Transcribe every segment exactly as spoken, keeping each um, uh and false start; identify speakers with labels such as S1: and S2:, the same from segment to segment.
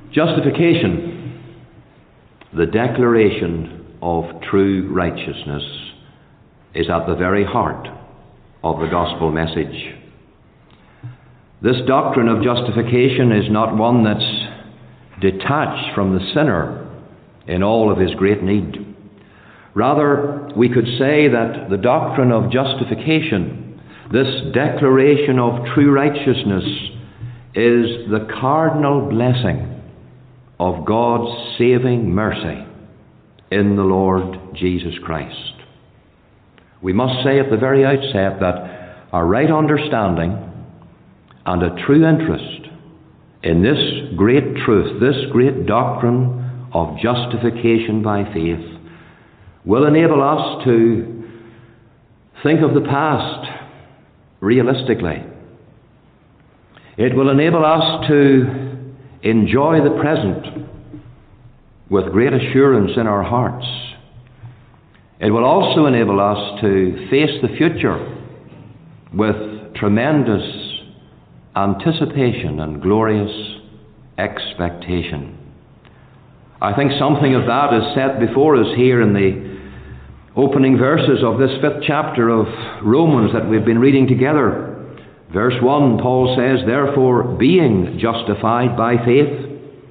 S1: Justification, the declaration of true righteousness, is at the very heart of the gospel message. This doctrine of justification is not one that's detached from the sinner in all of his great need. Rather, we could say that the doctrine of justification, this declaration of true righteousness, is the cardinal blessing of God's saving mercy in the Lord Jesus Christ. We must say at the very outset that a right understanding and a true interest in this great truth, this great doctrine of justification by faith, will enable us to think of the past realistically. It will enable us to enjoy the present with great assurance in our hearts. It will also enable us to face the future with tremendous anticipation and glorious expectation. I think something of that is set before us here in the opening verses of this fifth chapter of Romans that we've been reading together. Verse one, Paul says, "Therefore, being justified by faith,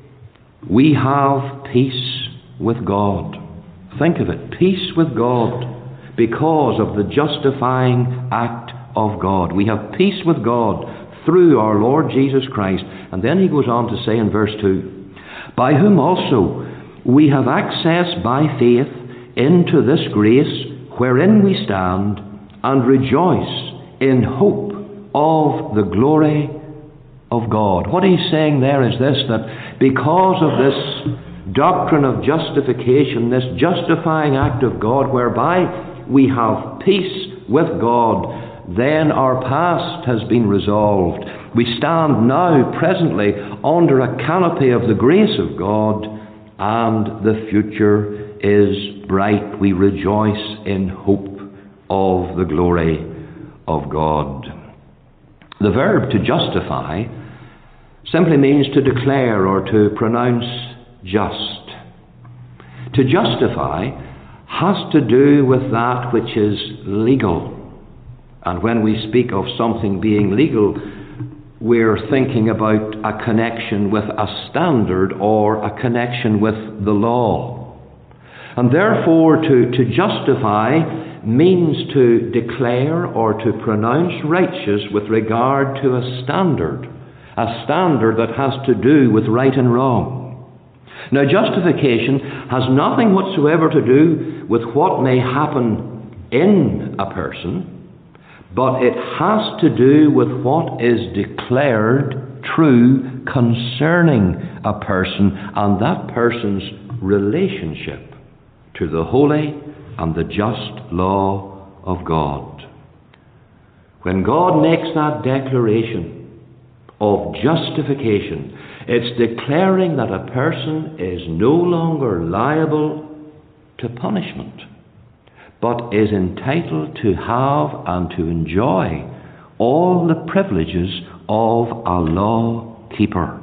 S1: we have peace with God." Think of it, peace with God, because of the justifying act of God. We have peace with God through our Lord Jesus Christ. And then he goes on to say in verse two, "By whom also we have access by faith into this grace wherein we stand, and rejoice in hope of the glory of God." What he's saying there is this, that because of this doctrine of justification, this justifying act of God whereby we have peace with God, then our past has been resolved. We stand now presently under a canopy of the grace of God, and the future is bright. We rejoice in hope of the glory of God. The verb to justify simply means to declare or to pronounce just. To justify has to do with that which is legal. And when we speak of something being legal, we're thinking about a connection with a standard or a connection with the law. And therefore, to, to justify means to declare or to pronounce righteous with regard to a standard, a standard that has to do with right and wrong. Now, justification has nothing whatsoever to do with what may happen in a person, but it has to do with what is declared true concerning a person and that person's relationship to the holy and the just law of God. When God makes that declaration of justification, it's declaring that a person is no longer liable to punishment, but is entitled to have and to enjoy all the privileges of a law keeper.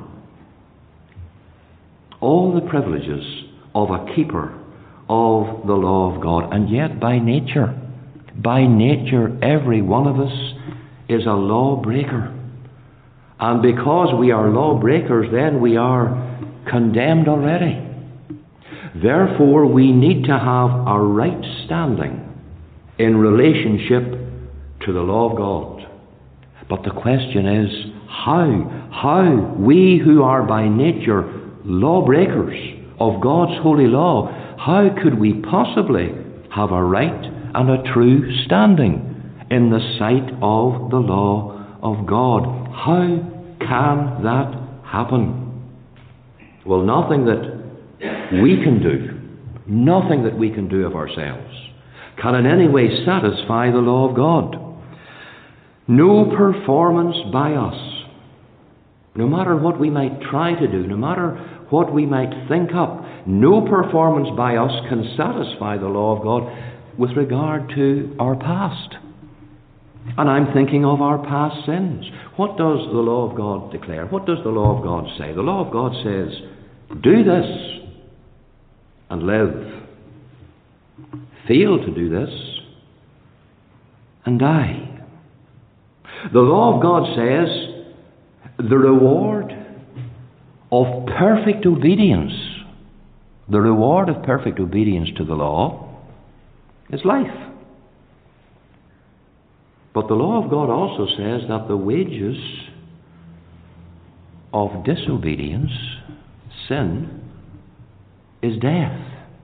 S1: All the privileges of a keeper of the law of God. And yet by nature, by nature, every one of us is a lawbreaker. And because we are lawbreakers, then we are condemned already. Therefore, we need to have a right standing in relationship to the law of God. But the question is, how? How? We who are by nature lawbreakers of God's holy law, how could we possibly have a right and a true standing in the sight of the law of God? How can that happen? Well, nothing that we can do, nothing that we can do of ourselves can in any way satisfy the law of God. No performance by us, no matter what we might try to do, no matter what we might think up, no performance by us can satisfy the law of God with regard to our past. And I'm thinking of our past sins. What does the law of God declare? What does the law of God say? The law of God says, do this and live. Fail to do this and die. The law of God says the reward of perfect obedience, the reward of perfect obedience to the law is life. But the law of God also says that the wages of disobedience, sin, is death.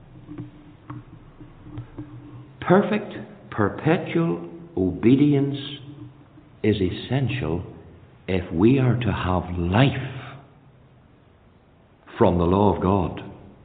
S1: Perfect, perpetual obedience is essential if we are to have life from the law of God.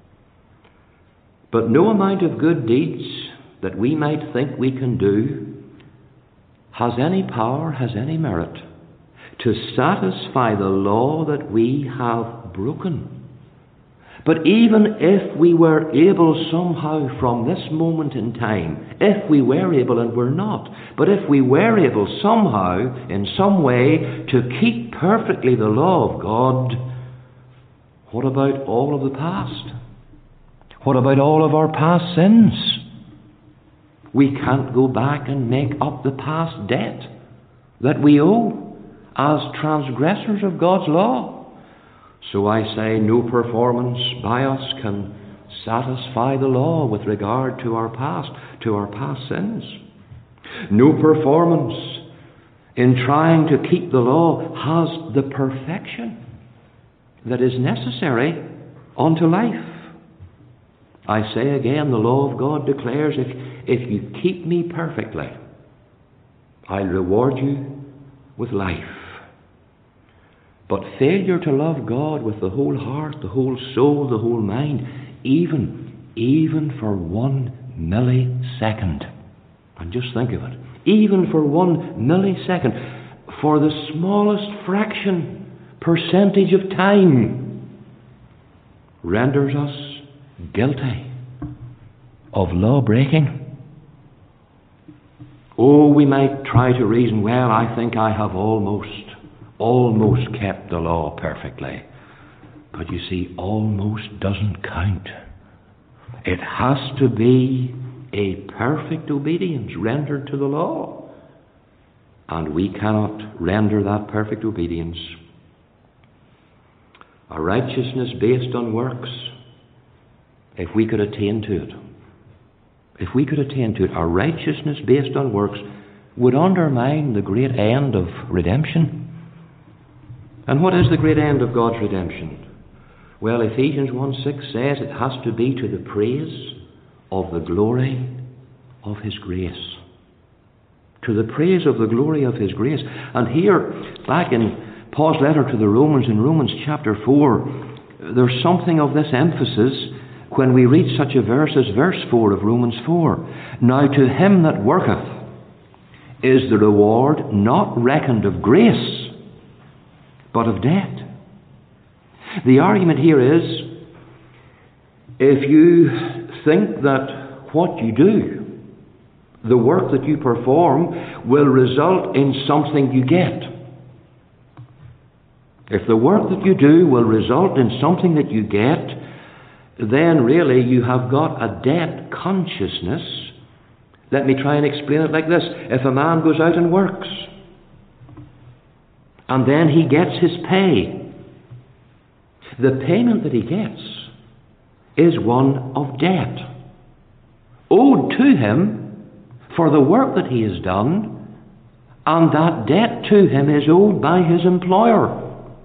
S1: But no amount of good deeds that we might think we can do has any power, has any merit to satisfy the law that we have broken. But even if we were able somehow from this moment in time, if we were able, and we're not, but if we were able somehow, in some way, to keep perfectly the law of God, what about all of the past? What about all of our past sins? We can't go back and make up the past debt that we owe as transgressors of God's law. So I say no performance by us can satisfy the law with regard to our past, to our past sins. No performance in trying to keep the law has the perfection that is necessary unto life. I say again, the law of God declares, if, if you keep me perfectly, I'll reward you with life. But failure to love God with the whole heart, the whole soul, the whole mind, even, even for one millisecond, and just think of it, even for one millisecond, for the smallest fraction, percentage of time, renders us guilty of law breaking. Oh, we might try to reason, well, I think I have almost, almost kept the law perfectly. But you see, almost doesn't count. It has to be a perfect obedience rendered to the law. And we cannot render that perfect obedience. A righteousness based on works, if we could attain to it, if we could attain to it, a righteousness based on works would undermine the great end of redemption. And what is the great end of God's redemption? Well, Ephesians one six says it has to be to the praise of the glory of His grace. To the praise of the glory of His grace. And here, back in Paul's letter to the Romans, in Romans chapter four, there's something of this emphasis when we read such a verse as verse four of Romans four. Now to him that worketh is the reward not reckoned of grace, but of debt. The argument here is, if you think that what you do, the work that you perform, will result in something you get, if the work that you do will result in something that you get, then really you have got a debt consciousness. Let me try and explain it like this. If a man goes out and works, and then he gets his pay, the payment that he gets is one of debt, owed to him for the work that he has done, and that debt to him is owed by his employer.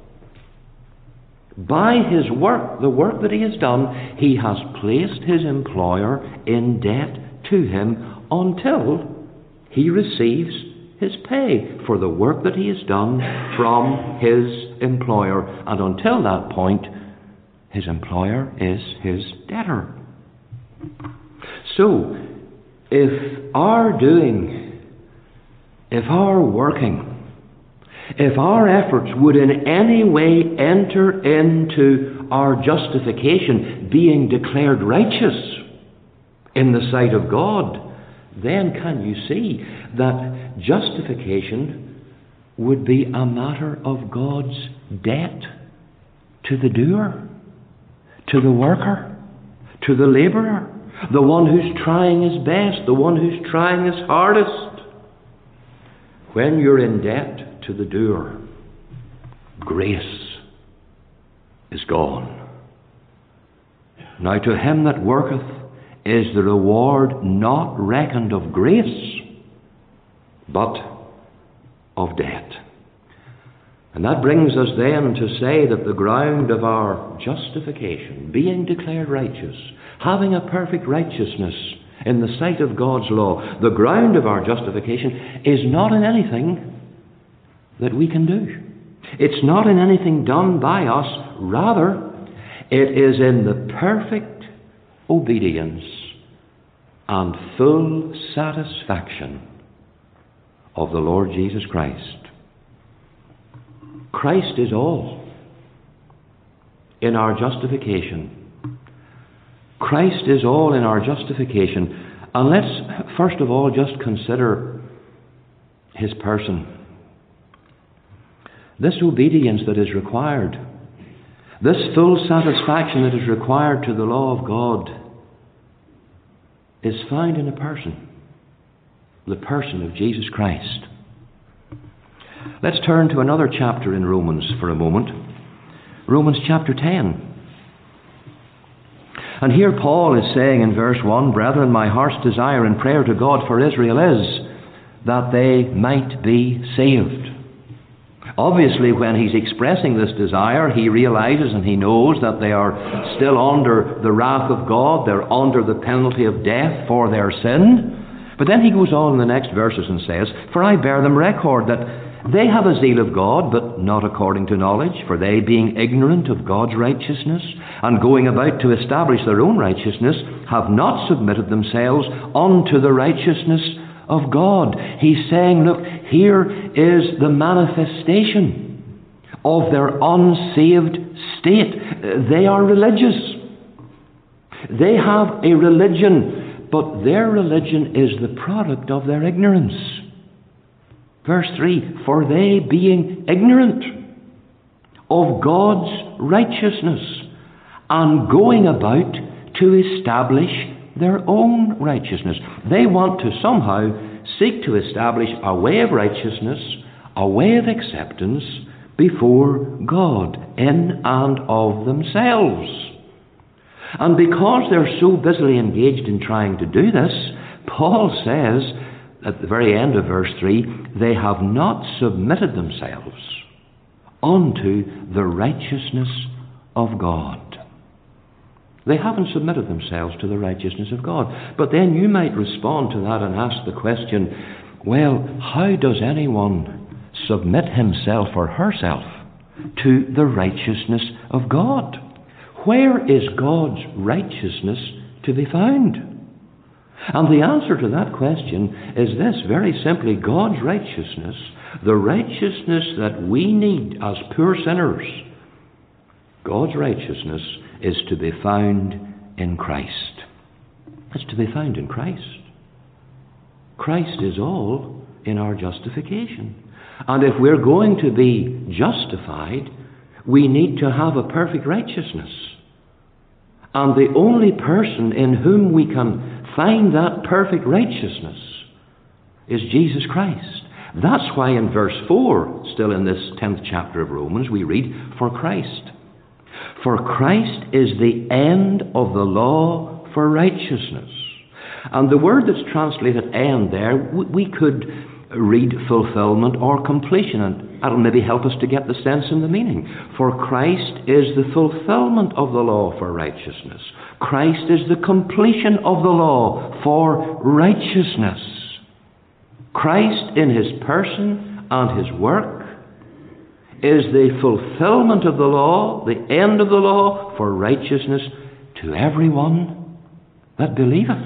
S1: By his work, the work that he has done, he has placed his employer in debt to him until he receives his pay for the work that he has done from his employer. And until that point, his employer is his debtor. So, if our doing, if our working, if our efforts would in any way enter into our justification, being declared righteous in the sight of God, then can you see that justification would be a matter of God's debt to the doer? to the worker, to the labourer, the one who's trying his best, the one who's trying his hardest. When you're in debt to the doer, grace is gone. Now to him that worketh is the reward not reckoned of grace, but of debt. And that brings us then to say that the ground of our justification, being declared righteous, having a perfect righteousness in the sight of God's law, the ground of our justification is not in anything that we can do. It's not in anything done by us. Rather, it is in the perfect obedience and full satisfaction of the Lord Jesus Christ. Christ is all in our justification. Christ is all in our justification. And let's first of all just consider his person. This obedience that is required, this full satisfaction that is required to the law of God, is found in a person, the person of Jesus Christ. Let's turn to another chapter in Romans for a moment. Romans chapter ten. And here Paul is saying in verse one, "Brethren, my heart's desire and prayer to God for Israel is that they might be saved." Obviously, when he's expressing this desire, he realizes and he knows that they are still under the wrath of God. They're under the penalty of death for their sin. But then he goes on in the next verses and says, "For I bear them record that they have a zeal of God, but not according to knowledge, for they, being ignorant of God's righteousness, and going about to establish their own righteousness, have not submitted themselves unto the righteousness of God." He's saying, look, here is the manifestation of their unsaved state. They are religious. They have a religion, but their religion is the product of their ignorance. Verse three, "For they, being ignorant of God's righteousness, and going about to establish their own righteousness." They want to somehow seek to establish a way of righteousness, a way of acceptance before God, in and of themselves. And because they're so busily engaged in trying to do this, Paul says at the very end of verse three, "They have not submitted themselves unto the righteousness of God." They haven't submitted themselves to the righteousness of God. But then you might respond to that and ask the question, well, how does anyone submit himself or herself to the righteousness of God? Where is God's righteousness to be found? And the answer to that question is this, very simply: God's righteousness, the righteousness that we need as poor sinners, God's righteousness is to be found in Christ. It's to be found in Christ. Christ is all in our justification. And if we're going to be justified, we need to have a perfect righteousness. And the only person in whom we can find that perfect righteousness is Jesus Christ. That's why in verse four, still in this tenth chapter of Romans, we read, "For Christ. For Christ is the end of the law for righteousness." And the word that's translated "end" there, we could read fulfillment or completion, and that'll maybe help us to get the sense and the meaning. For Christ is the fulfillment of the law for righteousness. Christ is the completion of the law for righteousness. Christ in his person and his work is the fulfillment of the law, the end of the law for righteousness to everyone that believeth.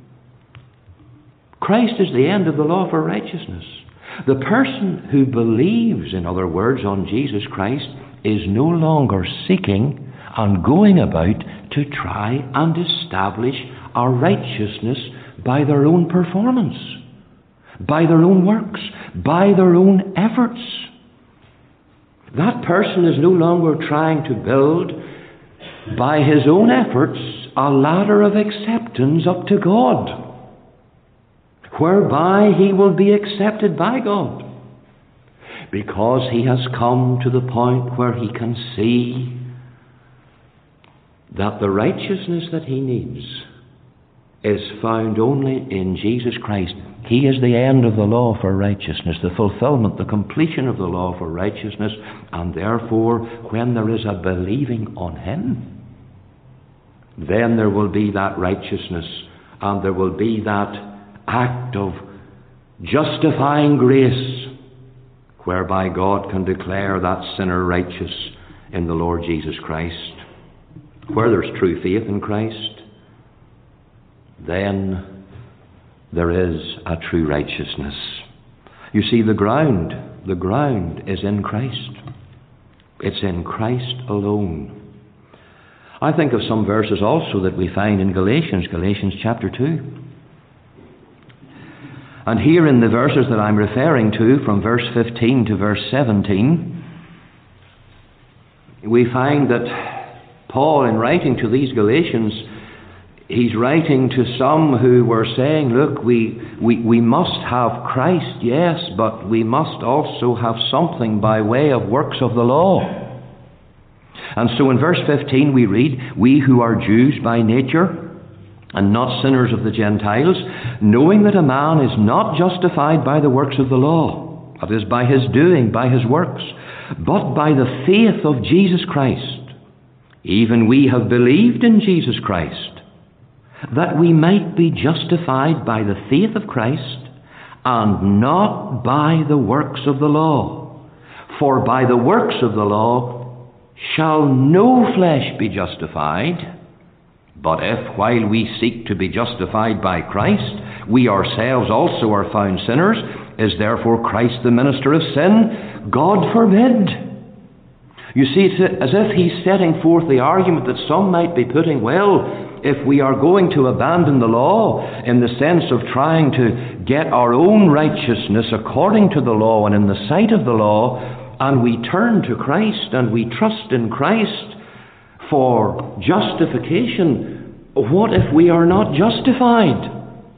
S1: Christ is the end of the law for righteousness. The person who believes, in other words, on Jesus Christ is no longer seeking and going about to try and establish our righteousness by their own performance, by their own works, by their own efforts. That person is no longer trying to build by his own efforts, a ladder of acceptance up to God, whereby he will be accepted by God, because he has come to the point where he can see that the righteousness that he needs is found only in Jesus Christ. He is the end of the law for righteousness, the fulfillment, the completion of the law for righteousness, and therefore, when there is a believing on him, then there will be that righteousness, and there will be that act of justifying grace, whereby God can declare that sinner righteous in the Lord Jesus Christ. Where there's true faith in Christ, then there is a true righteousness. You see, the ground, the ground is in Christ. It's in Christ alone. I think of some verses also that we find in Galatians, Galatians chapter two. And here in the verses that I'm referring to, from verse fifteen to verse seventeen, we find that Paul, in writing to these Galatians, he's writing to some who were saying, look, we, we, we must have Christ, yes, but we must also have something by way of works of the law. And so in verse fifteen we read, we who are Jews by nature, and not sinners of the Gentiles, knowing that a man is not justified by the works of the law, that is, by his doing, by his works, but by the faith of Jesus Christ. Even we have believed in Jesus Christ, that we might be justified by the faith of Christ, and not by the works of the law. For by the works of the law shall no flesh be justified. But if, while we seek to be justified by Christ, we ourselves also are found sinners, is therefore Christ the minister of sin? God forbid. You see, it's as if he's setting forth the argument that some might be putting, well, if we are going to abandon the law in the sense of trying to get our own righteousness according to the law and in the sight of the law, and we turn to Christ and we trust in Christ for justification, what if we are not justified?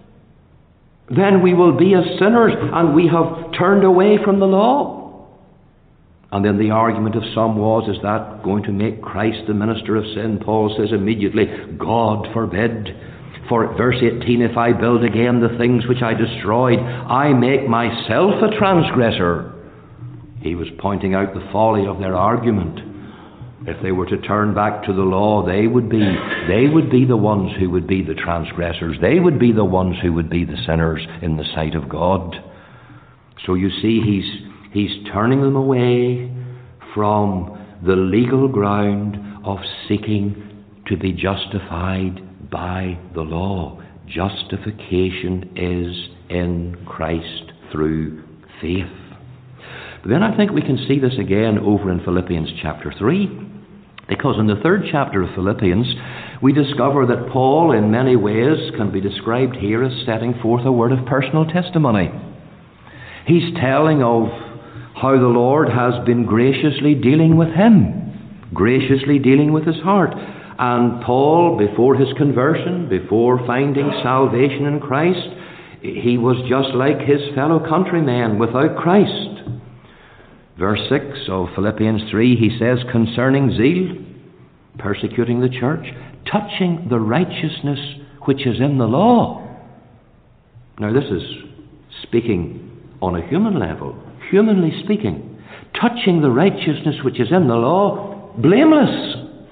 S1: Then we will be as sinners and we have turned away from the law. And then the argument of some was, is that going to make Christ the minister of sin? Paul says immediately, God forbid. For verse eighteen, if I build again the things which I destroyed, I make myself a transgressor. He was pointing out the folly of their argument. If they were to turn back to the law, they would be they would be the ones who would be the transgressors. They would be the ones who would be the sinners in the sight of God. So you see, he's He's turning them away from the legal ground of seeking to be justified by the law. Justification is in Christ through faith. But then I think we can see this again over in Philippians chapter three, because in the third chapter of Philippians we discover that Paul in many ways can be described here as setting forth a word of personal testimony. He's telling of how the Lord has been graciously dealing with him, graciously dealing with his heart. And Paul, before his conversion, before finding salvation in Christ, he was just like his fellow countrymen without Christ. Verse six of Philippians three, he says, concerning zeal, persecuting the church, touching the righteousness which is in the law. Now this is speaking on a human level. Humanly speaking, touching the righteousness which is in the law, blameless.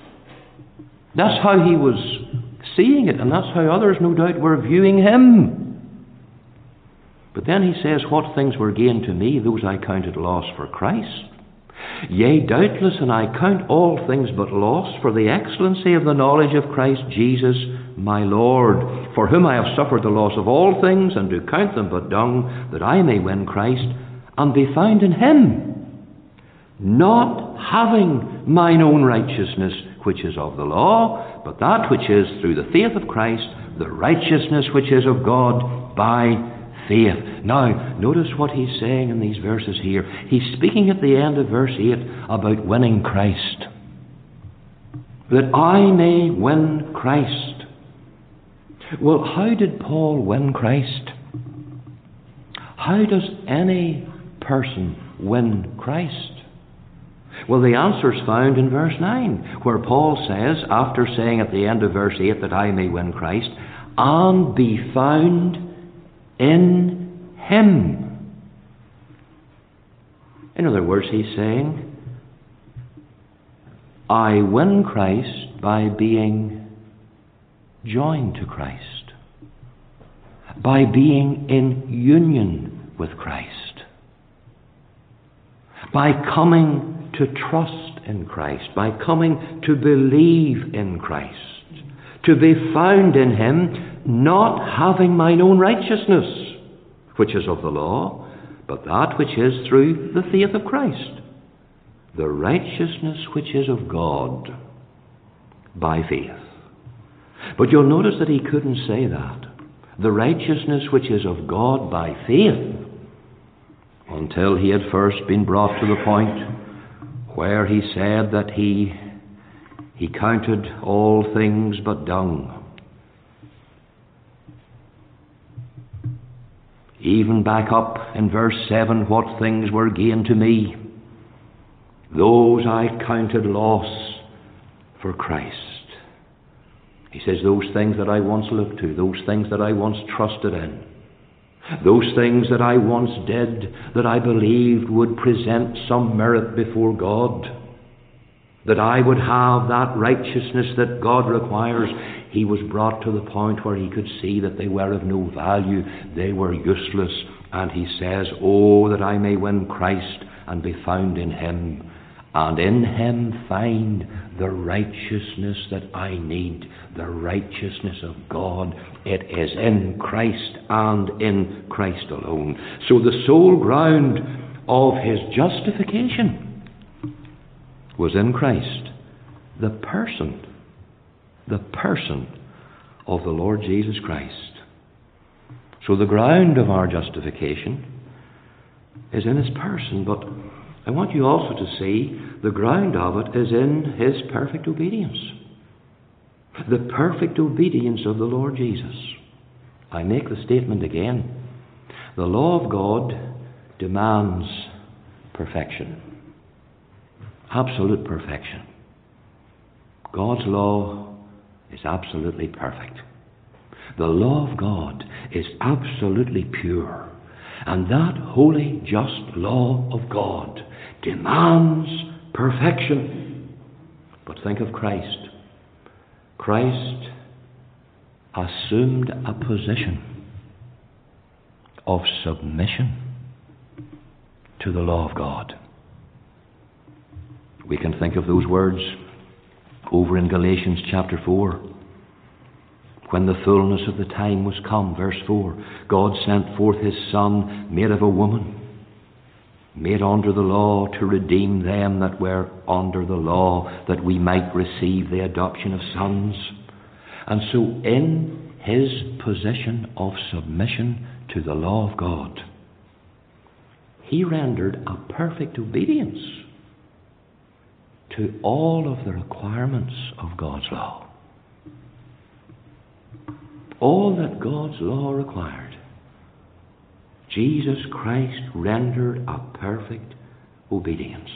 S1: That's how he was seeing it, and that's how others, no doubt, were viewing him. But then he says, what things were gained to me, those I counted loss for Christ. Yea, doubtless, and I count all things but loss for the excellency of the knowledge of Christ Jesus my Lord, for whom I have suffered the loss of all things, and do count them but dung, that I may win Christ, and be found in him, not having mine own righteousness which is of the law, but that which is through the faith of Christ, the righteousness which is of God by faith. Now, notice what he's saying in these verses here. He's speaking at the end of verse eight about winning Christ. that I may win Christ. Well, how did Paul win Christ? How does any person win Christ? Well, the answer is found in verse nine, where Paul says, after saying at the end of verse eight that I may win Christ, and be found in Him. In other words, he's saying, I win Christ by being joined to Christ, by being in union with Christ, by coming to trust in Christ, by coming to believe in Christ, to be found in Him, not having mine own righteousness, which is of the law, but that which is through the faith of Christ, the righteousness which is of God by faith. But you'll notice that he couldn't say that, the righteousness which is of God by faith, until he had first been brought to the point where he said that he he counted all things but dung. Even back up in verse seven, what things were gain to me, those I counted loss for Christ. He says, those things that I once looked to, those things that I once trusted in, those things that I once did that I believed would present some merit before God, that I would have that righteousness that God requires, he was brought to the point where he could see that they were of no value, they were useless, and he says, oh, that I may win Christ and be found in Him, and in Him find the righteousness that I need, the righteousness of God. It is in Christ and in Christ alone. So the sole ground of his justification was in Christ, the person, the person of the Lord Jesus Christ. So the ground of our justification is in His person, but I want you also to see the ground of it is in His perfect obedience. The perfect obedience of the Lord Jesus. I make the statement again. The law of God demands perfection. Absolute perfection. God's law is absolutely perfect. The law of God is absolutely pure. And that holy, just law of God demands perfection. But think of Christ. Christ assumed a position of submission to the law of God. We can think of those words over in Galatians chapter four. When the fullness of the time was come, verse four, God sent forth His Son, made of a woman, made under the law, to redeem them that were under the law, that we might receive the adoption of sons. And so in His position of submission to the law of God, He rendered a perfect obedience to all of the requirements of God's law. All that God's law required, Jesus Christ rendered a perfect obedience.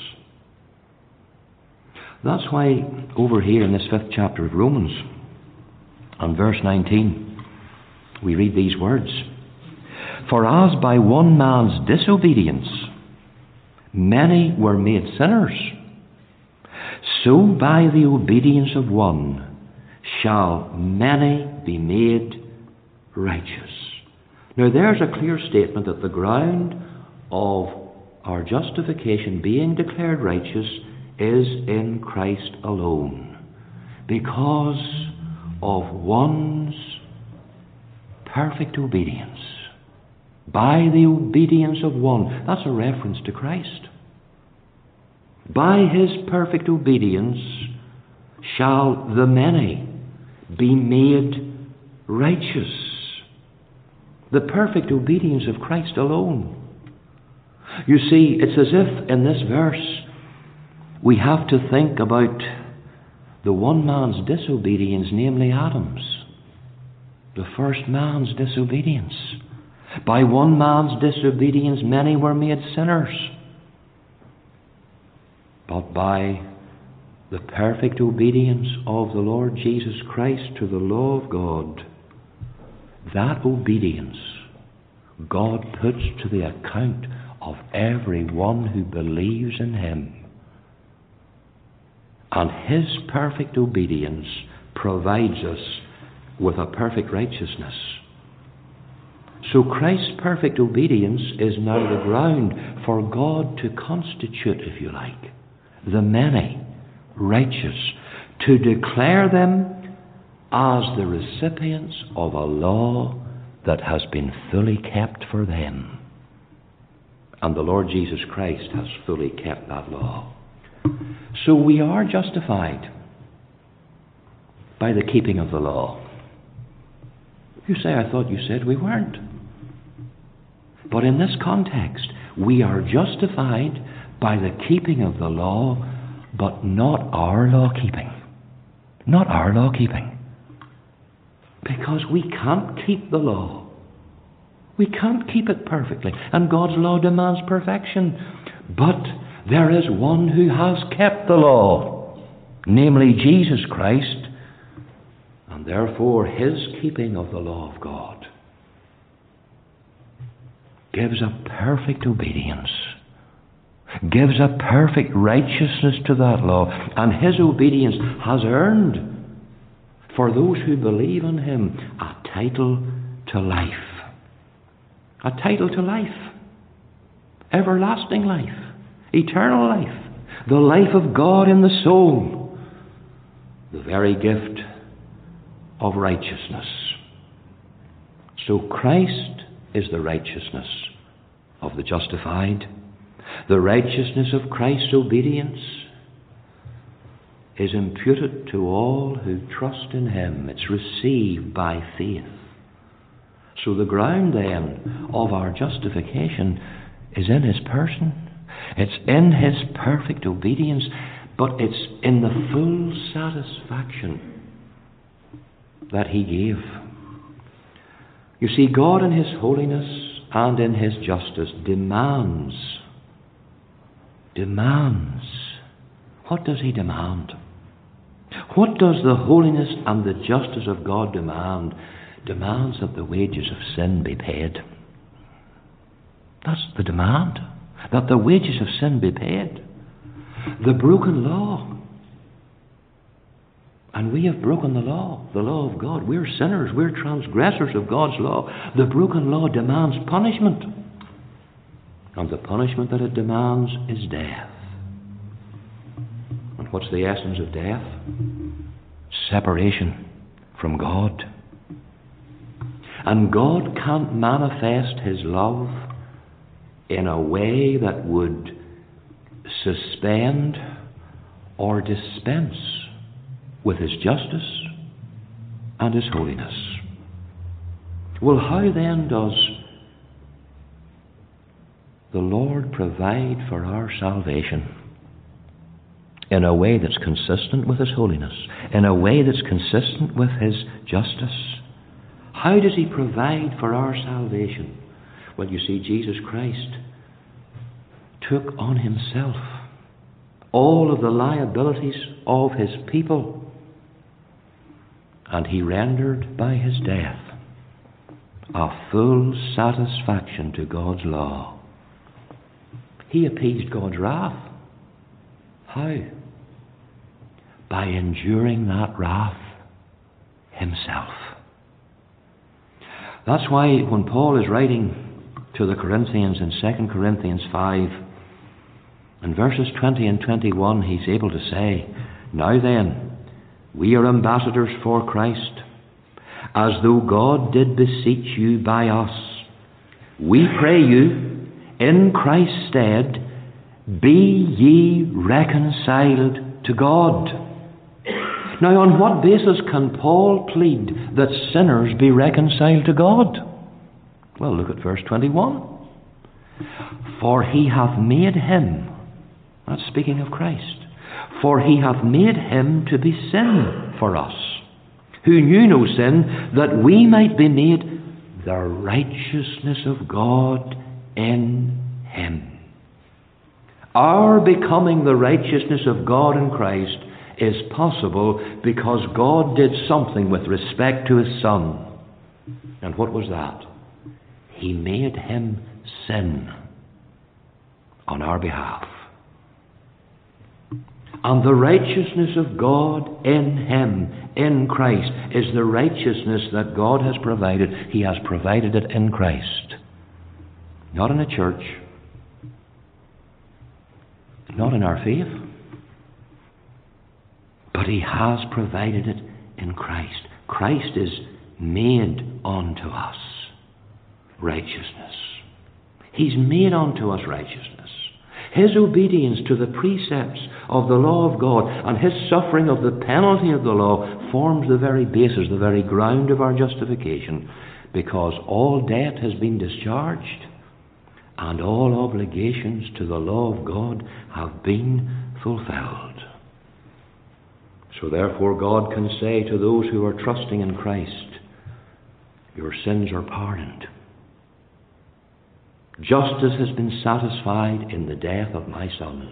S1: That's why over here in this fifth chapter of Romans, on verse nineteen, we read these words. For as by one man's disobedience many were made sinners, so by the obedience of one shall many be made righteous. Now there's a clear statement that the ground of our justification being declared righteous is in Christ alone, because of one's perfect obedience. By the obedience of one. That's a reference to Christ. By His perfect obedience shall the many be made righteous. The perfect obedience of Christ alone. You see, it's as if in this verse we have to think about the the one man's disobedience, namely Adam's. The first man's disobedience. By one man's disobedience, many were made sinners. But by the perfect obedience of the Lord Jesus Christ to the law of God, that obedience God puts to the account of everyone who believes in Him. And His perfect obedience provides us with a perfect righteousness. So Christ's perfect obedience is now the ground for God to constitute, if you like, the many righteous, to declare them as the recipients of a law that has been fully kept for them. And the Lord Jesus Christ has fully kept that law. So we are justified by the keeping of the law. You say, I thought you said we weren't. But in this context, we are justified by the keeping of the law, but not our law keeping. Not our law keeping. Because we can't keep the law. We can't keep it perfectly. And God's law demands perfection. But there is one who has kept the law, namely Jesus Christ, and therefore His keeping of the law of God gives a perfect obedience, gives a perfect righteousness to that law, and His obedience has earned for those who believe in Him a title to life. A title to life. Everlasting life. Eternal life. The life of God in the soul. The very gift of righteousness. So Christ is the righteousness of the justified. The righteousness of Christ's obedience is imputed to all who trust in Him. It's received by faith. So the ground then of our justification is in His person. It's in His perfect obedience, but it's in the full satisfaction that He gave. You see, God in His holiness and in His justice demands, demands. What does He demand? What does the holiness and the justice of God demand? Demands that the wages of sin be paid. That's the demand. That the wages of sin be paid. The broken law. And we have broken the law, the law of God. We're sinners, we're transgressors of God's law. The broken law demands punishment. And the punishment that it demands is death. And what's the essence of death? Separation from God. And God can't manifest His love in a way that would suspend or dispense with His justice and His holiness. Well, how then does the Lord provide for our salvation? In a way that's consistent with His holiness, in a way that's consistent with His justice. How does He provide for our salvation? Well, you see, Jesus Christ took on Himself all of the liabilities of His people, and He rendered by His death a full satisfaction to God's law. He appeased God's wrath. How? By enduring that wrath Himself. That's why when Paul is writing to the Corinthians in Second Corinthians five, in verses twenty and twenty-one, he's able to say, Now then, we are ambassadors for Christ, as though God did beseech you by us. We pray you, in Christ's stead, be ye reconciled to God. Now, on what basis can Paul plead that sinners be reconciled to God? Well, look at verse twenty-one. For He hath made Him, that's speaking of Christ, For he hath made him to be sin for us, who knew no sin, that we might be made the righteousness of God in him. Our becoming the righteousness of God in Christ is possible because God did something with respect to his Son. And what was that? He made him sin on our behalf. And the righteousness of God in him, in Christ, is the righteousness that God has provided. He has provided it in Christ. Not in a church. Not in our faith. But he has provided it in Christ. Christ is made unto us righteousness. He's made unto us righteousness. His obedience to the precepts of the law of God and his suffering of the penalty of the law forms the very basis, the very ground of our justification, because all debt has been discharged and all obligations to the law of God have been fulfilled. So therefore God can say to those who are trusting in Christ, your sins are pardoned. Justice has been satisfied in the death of my Son.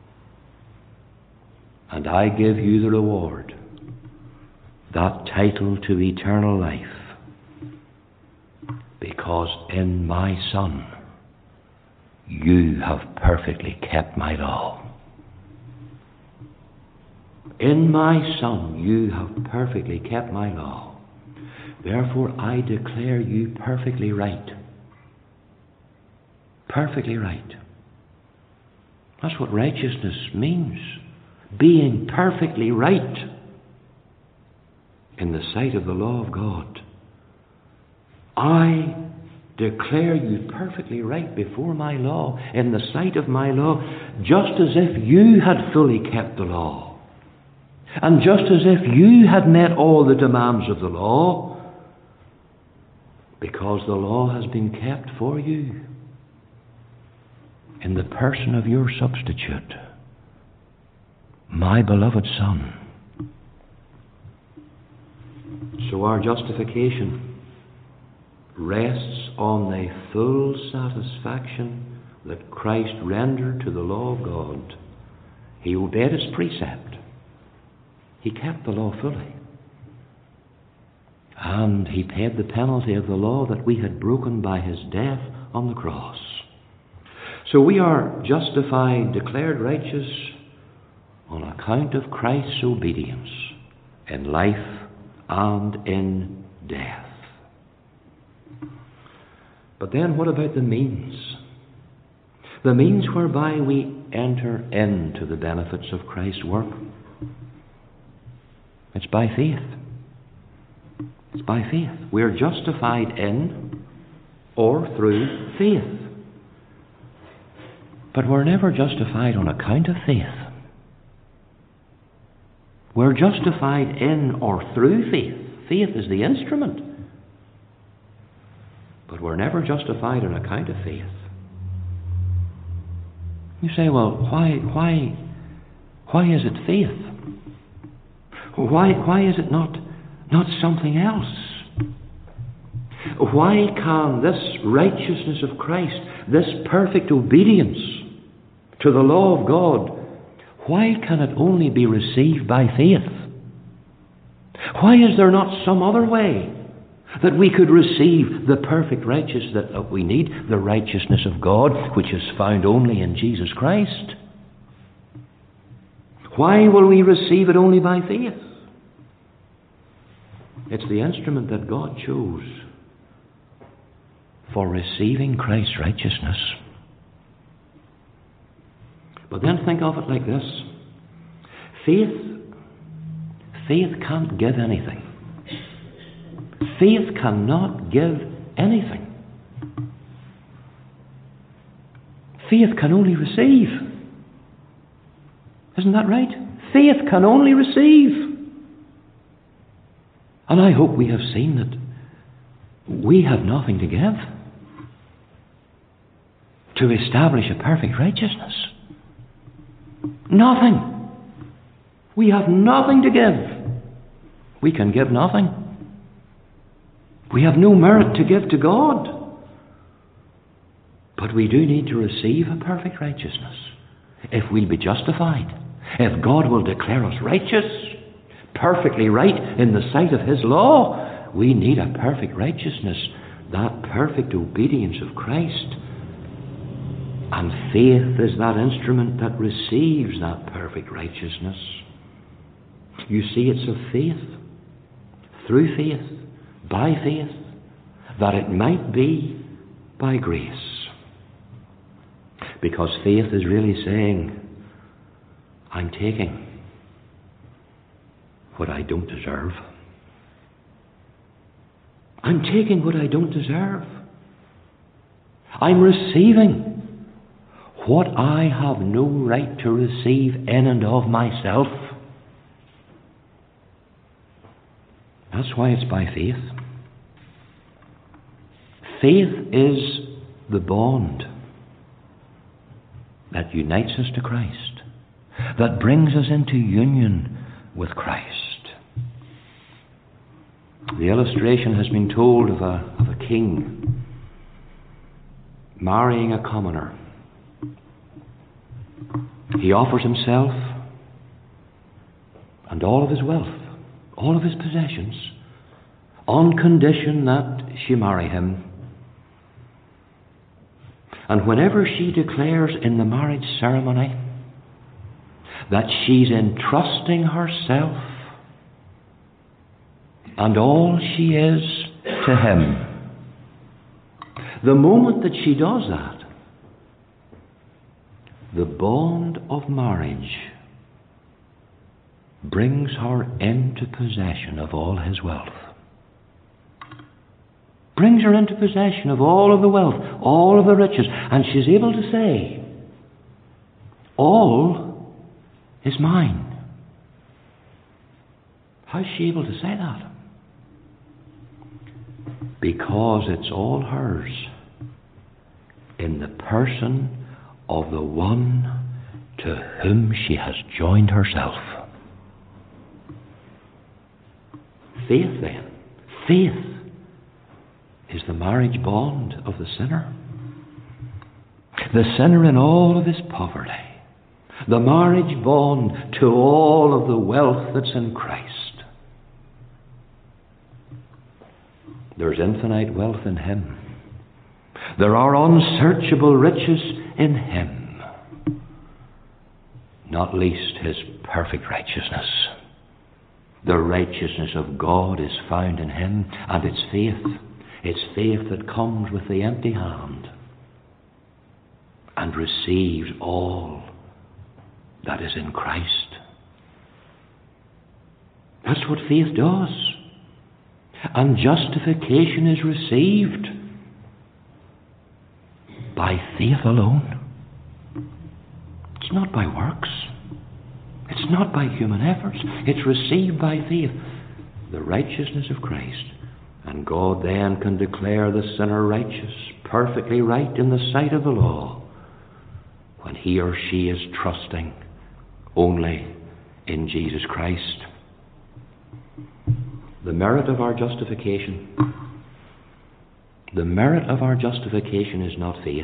S1: And I give you the reward, that title to eternal life, because in my Son you have perfectly kept my law. In my Son you have perfectly kept my law. Therefore I declare you perfectly right. Perfectly right. That's what righteousness means. Being perfectly right in the sight of the law of God. I declare you perfectly right before my law, in the sight of my law, just as if you had fully kept the law. And just as if you had met all the demands of the law, because the law has been kept for you in the person of your substitute, my beloved Son. So our justification rests on the full satisfaction that Christ rendered to the law of God. He obeyed its precept. He kept the law fully. And he paid the penalty of the law that we had broken by his death on the cross. So we are justified, declared righteous on account of Christ's obedience in life and in death. But then what about the means? The means whereby we enter into the benefits of Christ's work. It's by faith. It's by faith. We're justified in or through faith. But we're never justified on account of faith. We're justified in or through faith. Faith is the instrument. But we're never justified on account of faith. You say, well, why why why is it faith? Why why is it not not something else? Why can this righteousness of Christ, this perfect obedience to the law of God, why can it only be received by faith? Why is there not some other way that we could receive the perfect righteousness that we need, the righteousness of God, which is found only in Jesus Christ? Why will we receive it only by faith? It's the instrument that God chose for receiving Christ's righteousness. But then think of it like this. Faith, faith can't give anything. Faith cannot give anything. Faith can only receive. Isn't that right? Faith can only receive. And I hope we have seen that we have nothing to give to establish a perfect righteousness. Nothing. We have nothing to give. We can give nothing. We have no merit to give to God. But we do need to receive a perfect righteousness if we'll be justified. If God will declare us righteous, perfectly right in the sight of His law, we need a perfect righteousness, that perfect obedience of Christ. And faith is that instrument that receives that perfect righteousness. You see, it's of faith, through faith, by faith, that it might be by grace. Because faith is really saying, I'm taking what I don't deserve. I'm taking what I don't deserve. I'm receiving what I have no right to receive in and of myself. That's why it's by faith. Faith is the bond that unites us to Christ, that brings us into union with Christ. The illustration has been told of a, of a king marrying a commoner. He offers himself and all of his wealth, all of his possessions, on condition that she marry him. And whenever she declares in the marriage ceremony that she's entrusting herself and all she is to him, the moment that she does that, the bond of marriage brings her into possession of all his wealth. Brings her into possession of all of the wealth, all of the riches, and she's able to say, all is mine. How's she able to say that? Because it's all hers in the person of the one to whom she has joined herself. Faith, then, faith is the marriage bond of the sinner. The sinner in all of his poverty. The marriage bond to all of the wealth that's in Christ. There's infinite wealth in Him. There are unsearchable riches in Him. Not least His perfect righteousness. The righteousness of God is found in Him, and it's faith. It's faith that comes with the empty hand and receives all that is in Christ. That's what faith does. And justification is received by faith alone. It's not by works. It's not by human efforts. It's received by faith, the righteousness of Christ. And God then can declare the sinner righteous, perfectly right in the sight of the law, when he or she is trusting only in Jesus Christ. The merit of our justification, the merit of our justification is not faith.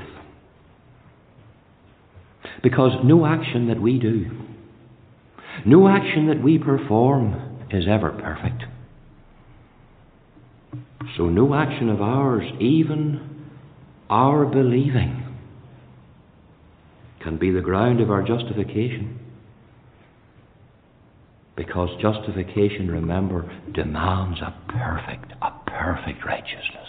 S1: Because no action that we do, no action that we perform is ever perfect. So no action of ours, even our believing, can be the ground of our justification. Because justification, remember, demands a perfect, a perfect righteousness.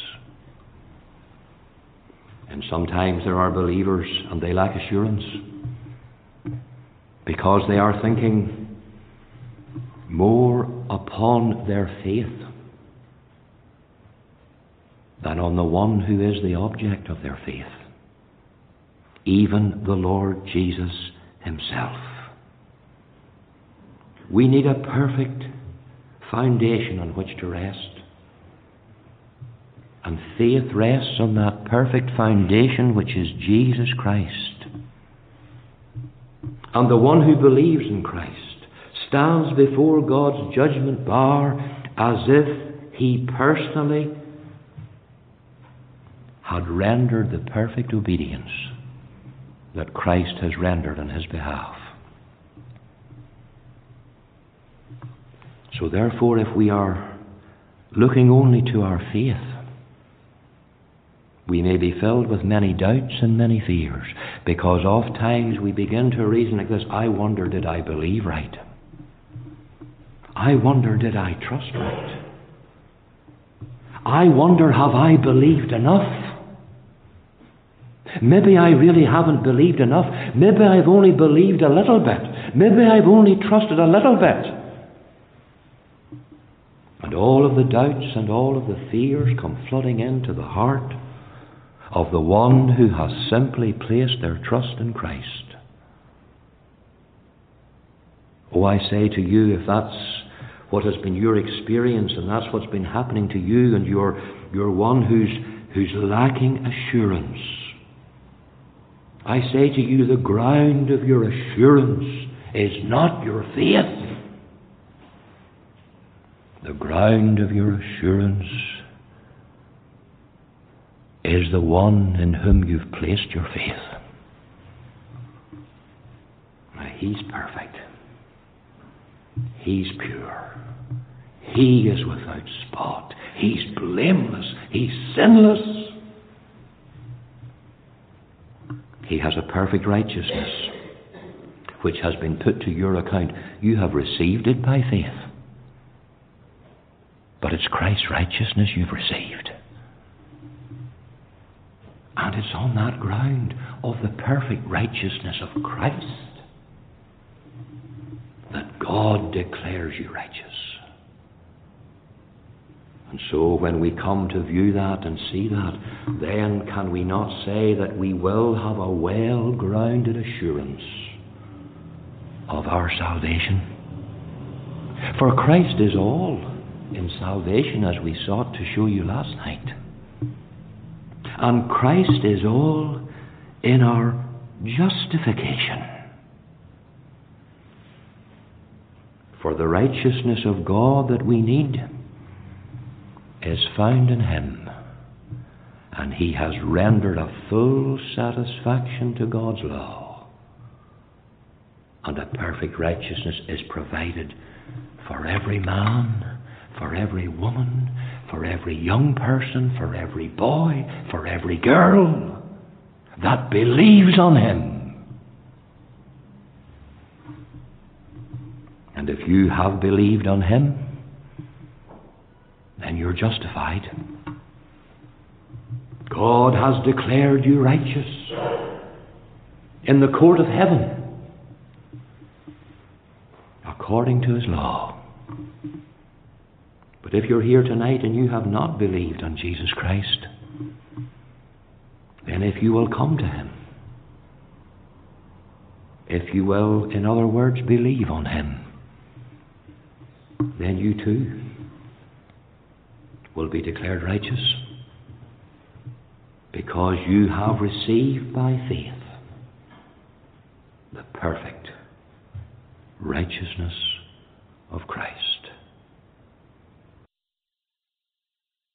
S1: And sometimes there are believers and they lack assurance because they are thinking more upon their faith than on the one who is the object of their faith, even the Lord Jesus Himself. We need a perfect foundation on which to rest. And faith rests on that perfect foundation which is Jesus Christ. And the one who believes in Christ stands before God's judgment bar as if he personally had rendered the perfect obedience that Christ has rendered on his behalf. So therefore, if we are looking only to our faith, we may be filled with many doubts and many fears, because oft times we begin to reason like this: I wonder, did I believe right? I wonder, did I trust right? I wonder, have I believed enough? Maybe I really haven't believed enough. Maybe I've only believed a little bit. Maybe I've only trusted a little bit. And all of the doubts and all of the fears come flooding into the heart of the one who has simply placed their trust in Christ. Oh, I say to you, if that's what has been your experience and that's what's been happening to you, and you're, you're one who's, who's lacking assurance, I say to you, the ground of your assurance is not your faith. The ground of your assurance is the one in whom you've placed your faith. Now, he's perfect. He's pure. He is without spot. He's blameless. He's sinless. He has a perfect righteousness which has been put to your account. You have received it by faith. But it's Christ's righteousness you've received. And it's on that ground of the perfect righteousness of Christ that God declares you righteous. And so when we come to view that and see that, then can we not say that we will have a well-grounded assurance of our salvation? For Christ is all in salvation, as we sought to show you last night. And Christ is all in our justification. For the righteousness of God that we need is found in him, and he has rendered a full satisfaction to God's law, and a perfect righteousness is provided for every man, for every woman, for every young person, for every boy, for every girl that believes on him. And if you have believed on him, then you're justified. God has declared you righteous in the court of heaven according to his law. But if you're here tonight and you have not believed on Jesus Christ, then if you will come to him, if you will, in other words, believe on him, then you too will be declared righteous, because you have received by faith the perfect righteousness of Christ.